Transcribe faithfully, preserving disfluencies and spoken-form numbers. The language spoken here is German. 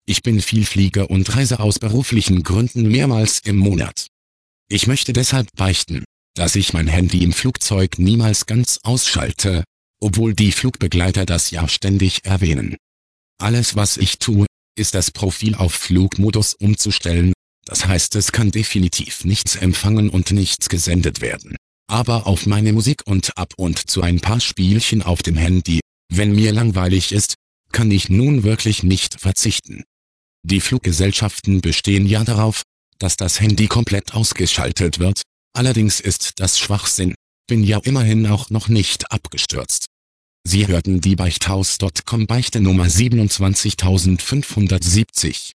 Ich bin Vielflieger und reise aus beruflichen Gründen mehrmals im Monat. Ich möchte deshalb beichten, dass ich mein Handy im Flugzeug niemals ganz ausschalte, obwohl die Flugbegleiter das ja ständig erwähnen. Alles, was ich tue, ist das Profil auf Flugmodus umzustellen, das heißt, es kann definitiv nichts empfangen und nichts gesendet werden. Aber auf meine Musik und ab und zu ein paar Spielchen auf dem Handy, wenn mir langweilig ist, kann ich nun wirklich nicht verzichten. Die Fluggesellschaften bestehen ja darauf, dass das Handy komplett ausgeschaltet wird, allerdings ist das Schwachsinn, bin ja immerhin auch noch nicht abgestürzt. Sie hörten die Beichthaus Punkt com Beichte Nummer siebenundzwanzigtausendfünfhundertsiebzig.